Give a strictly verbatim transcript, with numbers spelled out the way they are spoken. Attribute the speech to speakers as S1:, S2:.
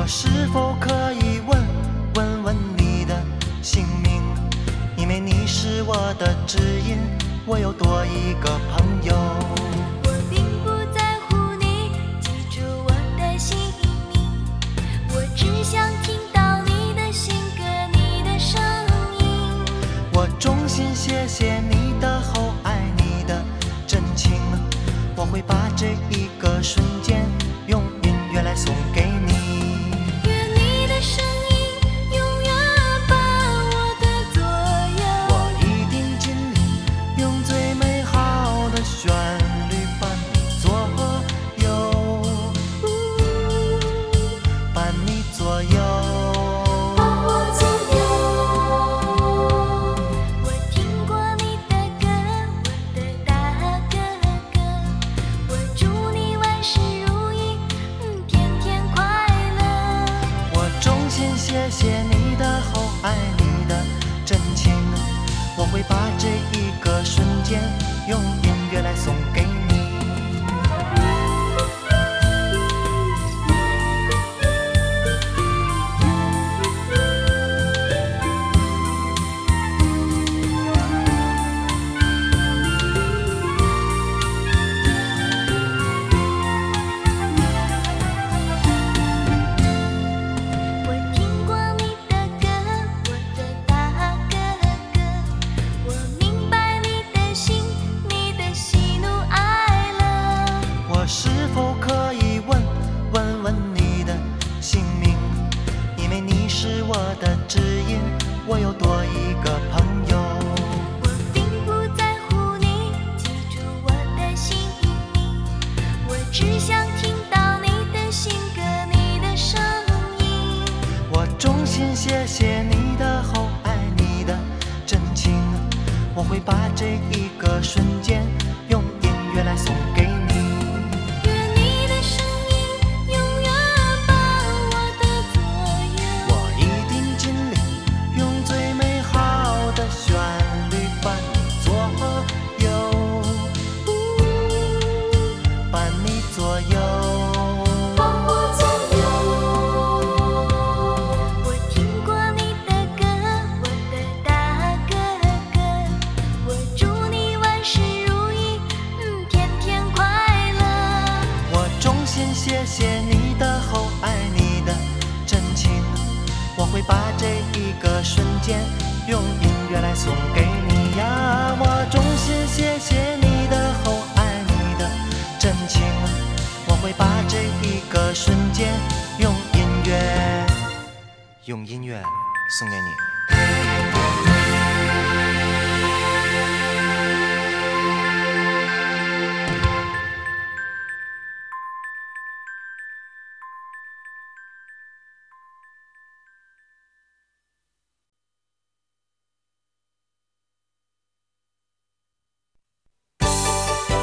S1: 我是否可以问问问你的姓名？因为你是我的指引，我又多一个朋友。
S2: 我并不在乎你记住我的姓名，我只想听到你的性格，你的声音。
S1: 我衷心谢谢你的厚爱，你的真情，我会把这一个瞬间用音乐来送给你。
S2: 愿你的声音永远伴我的左右，
S1: 我一定尽力用最美好的旋律伴你左右，伴你左右。
S2: 伴我左右。我听过你的歌，我的大哥哥，我祝你万事如意，嗯，天天快乐。
S1: 我衷心谢谢你的厚爱，你的真情，我会把这一个瞬间用音乐来送给你。
S2: 我听过你的歌，我的大哥哥，我明白你的心，你的喜怒哀乐。
S1: 我是否可以问问问你的姓名？因为你是我的指引，我又多一个朋友。
S2: 我并不在乎你记住我的姓名，我只想听到你的性格，你的声音。
S1: 我衷心谢谢你的厚爱，你的真情，我会把这一个瞬间用音乐来送给你。
S2: 愿你的声音永远伴我的左右，
S1: 我一定尽力用最美好的旋律伴你左右，伴你左右。
S2: 伴我左右。我听过你的歌，我的大哥哥，我祝你万事如意，嗯，天天快乐。
S1: 我衷心谢谢你的厚爱，你的真情，我会把这一个瞬间用音乐来送给你呀。我衷心谢谢你的厚爱，你的真情，我会把这一个瞬间用音乐，用音乐送给你。